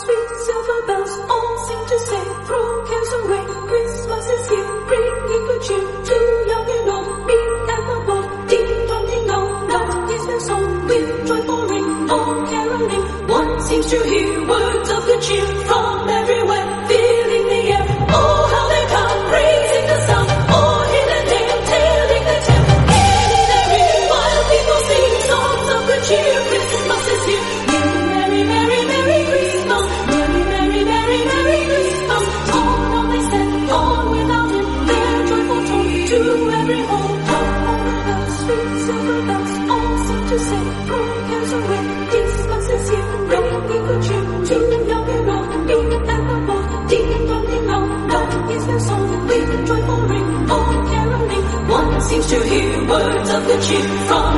sweet silver bells all seem to say, through cares away, Christmas is here, bringing good cheer to young and old, meek and the bold. Ding dong ding dong, that is their song, with joyful ring, all caroling. One seems to hear words of good cheer from everywhere, filling the air. Oh, how they come, praising the sun, all hill and dale, telling the tale. Hear in their ear, while people sing songs of good cheer. Christmas is here. Merry, merry, merry Christmas. Merry, merry, merry, merry Christmas. On they set, on without him, their joyful tone to every home. All the bells, sweet silver bells, all seem to say, throw cares away. Christmas is here, bringing good cheer to young and old, meek and the bold. Ding dong ding dong, that is their song, with joyful ring, all caroling. One seems to hear words of good cheer from